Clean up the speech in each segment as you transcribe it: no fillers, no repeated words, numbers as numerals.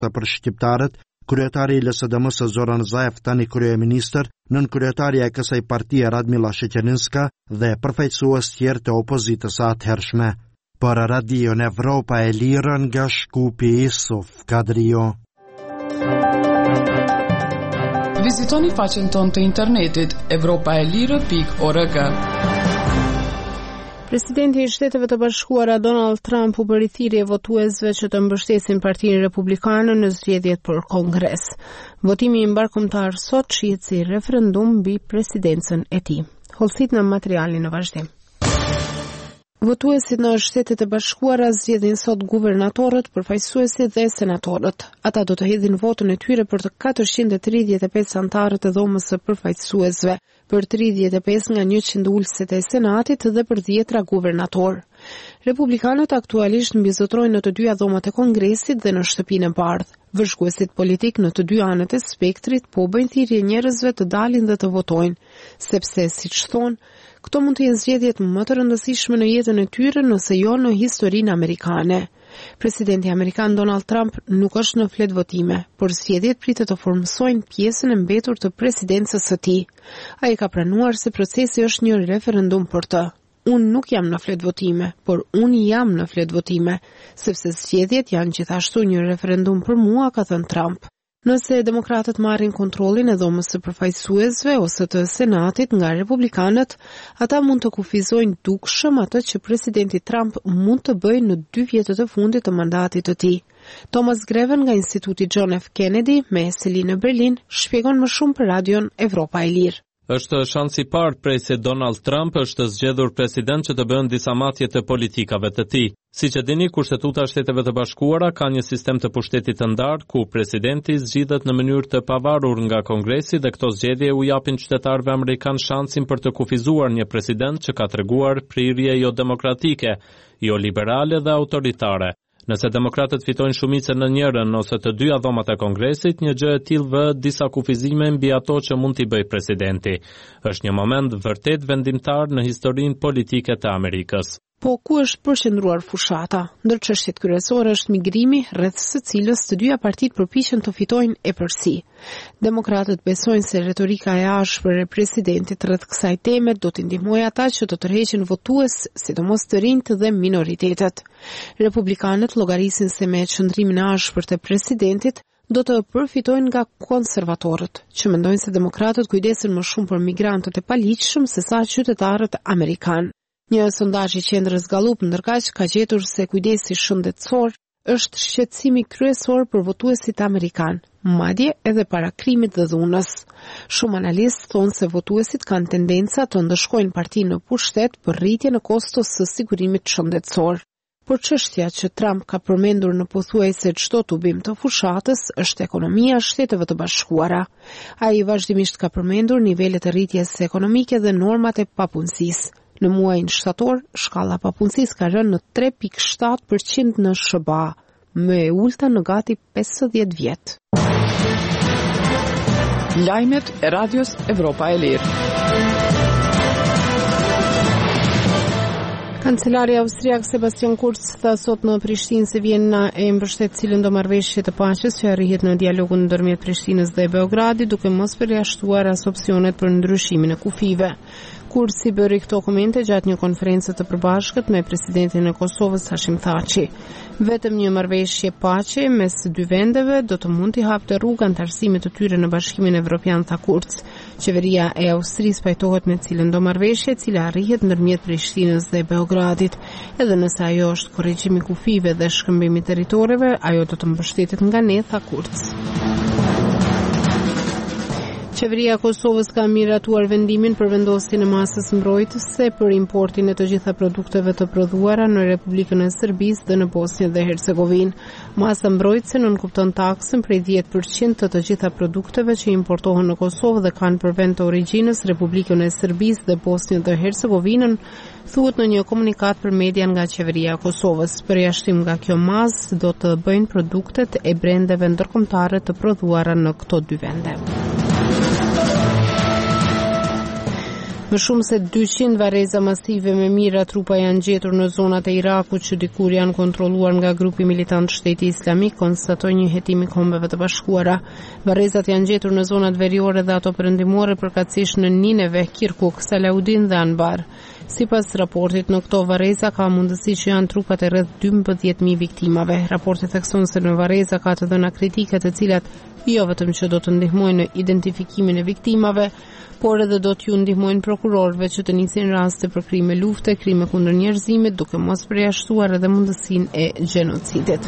për shqiptarët, kryetari i LSDM-së Zoran Zaev, tani kryeministër, nënkryetaria e kësaj partie Radmila Sheqeninska dhe përfaqësues tjerë të opozitës së atëhershme. Për Radion Evropa e Lirë nga Shkupi Isuf Kadrio. Vizitoni faqen tonë të internetit europaelire.org. Presidenti i Shteteve të Bashkuara Donald Trump u bëri thirrje votuesve që të mbështesin Partinë Republikane në zgjedhjet për Kongres. Votimi i mbarkumtar sot shihet si referendum mbi presidencën e tij. Hollësit në materialin në vazhdim. Votuesit në Shtetet e Bashkuara zgjedhin sot guvernatorët, përfaqësuesit dhe senatorët. Ata do të hedhin votën e tyre për të 435 anëtarët e dhomës së përfaqësuesve, për 35 nga 100 ulësit e Senatit dhe për 10 guvernator. Republikanët aktualisht mbizotrojnë në të dyja dhomat e Kongresit dhe në Shtëpinë e Bardhë. Vëzhguesit politik në të dy anët e spektrit po bëjnë thirrje njerëzve të dalin dhe të votojnë, sepse siç thonë, këto mund të jenë zgjedhjet më të rëndësishme në jetën e tyre nëse jo në historinë amerikane. Presidenti amerikan Donald Trump nuk është në flet votime, por zgjedhjet pritet të formsojnë pjesën e mbetur të presidencës së tij. Ai ka pranuar se procesi është një referendum për të. Unë nuk jam në flet votime, por unë jam në flet votime, sepse zgjedhjet janë gjithashtu një referendum për mua, ka thënë Trump. Nëse demokratët marrin kontrollin e dhomës së përfaqësuesve ose të Senatit nga republikanët, ata mund të kufizojnë dukshëm atë që presidenti Trump mund të bëjë në 2 vjetët e fundit të mandatit të tij. Thomas Greven nga Instituti John F. Kennedy me seli në Berlin shpjegon më shumë për Radion Evropa e Lirë. Është shansi i parë prej se Donald Trump është zgjedhur president që të bëhen disa matje të politikave të tij. Siç e dini, Kushtetuta e Shteteve të Bashkuara ka një sistem të pushtetit të ndarë ku presidenti zgjidhet në mënyrë të pavarur nga Kongresi dhe këto zgjedhje u japin qytetarëve amerikan shansin për të kufizuar një president që ka treguar prirje jo demokratike, jo liberale dhe autoritare. Nëse demokratët fitojnë shumicën në njërin ose të dyja dhomat e Kongresit, një gjë e tillë vë disa kufizime mbi ato që mund t'i bëjë presidenti. Është një moment vërtet vendimtar në historinë politike të Amerikës. Po ku është përqendruar fushata? Ndër çështjet kryesore është migrimi, rreth së cilës të dyja partitë përpiqen të fitojnë epërsi. Demokratët besojnë se retorika e ashpër e presidentit rreth kësaj teme do t'i ndihmojë ata që të tërheqin votues, sidomos të rinjt dhe minoritetet. Republikanët llogarisin se me qëndrimin e ashpër të presidentit do të përfitojnë nga konservatorët, që mendojnë se demokratët kujdesen më shumë për migrantët e paligjshëm se sa qytetarët amerikanë. Një sondazh i qendrës Gallup ndërkaq ka gjetur se kujdesi shëndetësor është shqetësimi kryesor për votuesit amerikan, madje edhe para krimit dhe dhunës. Shumë analistë thonë se votuesit kanë tendenca të ndëshkojnë partinë në pushtet për rritjen e kostos së sigurimit shëndetësor. Por çështja që Trump ka përmendur në pothuajse çdo tubim të fushatës është ekonomia e Shteteve të Bashkuara. Ai vazhdimisht ka përmendur nivelet e rritjes ekonomike dhe normat e papunësisë. Në muajin shtator, shkalla papunësisë ka rënë në 3.7% në SBA, më e ulta në gati 50 vjet. Lajmet e Radios Evropa e Lirë. Kancelari austriak Sebastian Kurz tha sot në Prishtinë se Vienna e mbështet cilën do marrëveshje të paqes që arrihet në dialogun ndërmjet Prishtinës dhe Beogradit, duke mos përjashtuar as opsionet për ndryshimin e kufive. Kurz i bëri këto komente gjatë një konferencë të përbashkët me presidentin e Kosovës Hashim Thaçi. Vetëm një marrëveshje paqe mes dy vendeve do të mund t'i hapte rrugë antarësimit të tyre në Bashkimin Evropian, tha Kurz. Qeveria e Austrisë pajtohet me cilën do marrëveshje, e cila arrihet ndërmjet Prishtinës dhe Beogradit. Edhe nëse ajo është korrigjimi kufive dhe shkëmbimi territoreve, ajo do të mbështetet nga ne, tha Kurz. Qeveria e Kosovës ka miratuar vendimin për vendosjen e masës mbrojtëse për importin e të gjitha produkteve të prodhuara në Republikën e Serbisë dhe në Bosnjë dhe Hercegovinë. Masa mbrojtëse nënkupton taksën prej 10% të gjitha produkteve që importohen në Kosovë dhe kanë për vend të origjinës Republikën e Serbisë dhe Bosnjën dhe Hercegovinën, thuhet në një komunikat për media nga qeveria e Kosovës. Përjashtim nga kjo masë do të bëjnë produktet e brendeve ndërkombëtare të prodhuara në këto dy vende. Më shumë se 200 varreza masive me mira trupa janë gjetur në zonat e Irakut që dikur janë kontrolluar nga grupi militant Shteti Islamik, konstatoi një hetim i Kombeve të Bashkuara. Varrezat janë gjetur në zonat veriore dhe ato perëndimore, përkatësisht në Nineve, Kirkuk, Salaudin dhe Anbar. Sipas raportit, në këto varreza ka mundësi që janë trupat e rreth 12.000 viktimave. Raporti thekson se në varreza ka të dhëna kritike të cilat jo vetëm që do të ndihmojnë në identifikimin e viktimave, por edhe do t'ju ndihmojnë prokurorëve që të nisin raste për krime lufte, krime kundër njerëzimit, duke mos përjashtuar edhe mundësinë e gjenocidit.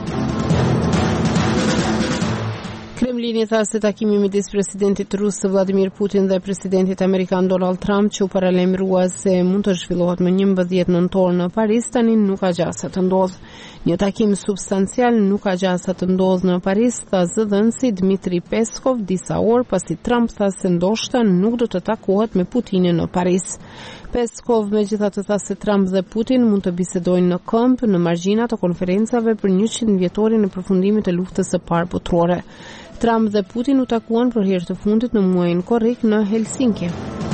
Kremlini tha se takimi midis presidentit rus Vladimir Putin dhe presidentit amerikan Donald Trump, që u paralajmërua se mund të zhvillohet më 11 nëntor në Paris, tani nuk ka gjasa të ndodhë. Një takim substancial nuk ka gjasa të ndodhë në Paris, tha zëdhënësi Dmitri Peskov disa orë pasi Trump tha se ndoshta nuk do të takohet me Putinin në Paris. Peskov megjithatë tha se Trump dhe Putin mund të bisedojnë në këmbë në margjina të konferencave për 100 vjetorin e përfundimit të luftës së parë botërore. Trump dhe Putin u takuan për herë të fundit në muajin korrik në Helsinki.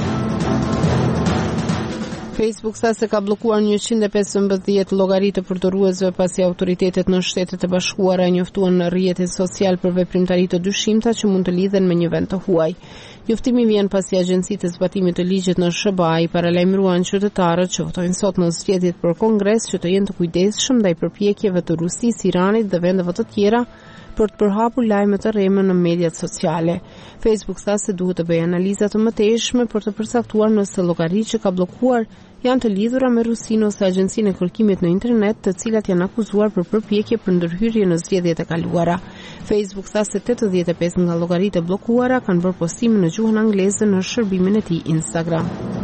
Facebook sa se ka bllokuar 115 llogaritë të përdoruesve pasi autoritetet në Shtetet e Bashkuara njoftuan në rrjetin social për veprimtari të dyshimta që mund të lidhen me një vend të huaj. Njoftimi vjen pasi agjencitë e zbatimit të ligjit në SBA i paralajmëruan qytetarët që votojnë sot në zgjedhjet për Kongres që të jenë të kujdesshëm ndaj përpjekjeve të Rusisë, Iranit dhe vendeve të tjera për të përhapur lajme të rreme në mediat sociale. Facebook tha se duhet të bëjë analiza të mëtejshme për të përcaktuar nëse llogaritë që ka bllokuar janë të lidhura me Rusinë ose Agjencinë e Kërkimit në internet, të cilat janë akuzuar për përpjekje për ndërhyrje në zgjedhjet e kaluara. Facebook tha se 85 nga llogaritë e bllokuara kanë bërë postime në gjuhën angleze në shërbimin e tij Instagram.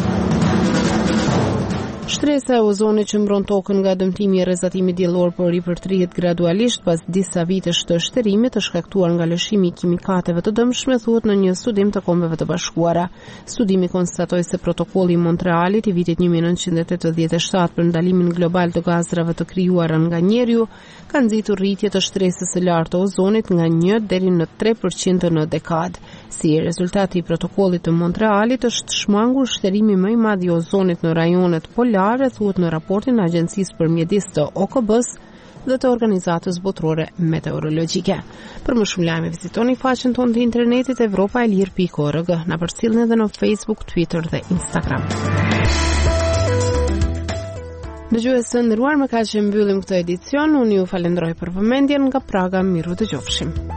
Shtresa e ozonit që mbron tokën nga dëmtimi i rrezatimit diellor po ripërtrihet gradualisht pas disa vitesh të shtërimit të shkaktuar nga lëshimi i kimikateve të dëmshme, thuhet në një studim të Kombeve të Bashkuara. Studimi konstatoi se protokolli i Montrealit i vitit 1987 për ndalimin global të gazrave të krijuara nga njeriu ka nxitur rritje të shtresës së lartë të ozonit nga 1 deri në 3% në dekadë. Si rezultati i protokollit të Montrealit është shmangur shterimi më i madh i ozonit në rajonet polare, thuhet në raportin e Agjencisë për Mjedis të OKB-s dhe të Organizatës Botërore Meteorologjike. Për më shumë lajme vizitoni faqen tonë të internetit evropaelir.org. Na përcjellni edhe në Facebook, Twitter dhe Instagram. Dëgjues të nderuar, më kaq që mbyllim këtë edicion. Unë ju falenderoj për vëmendjen. Nga Praga, miru dëgjofshim.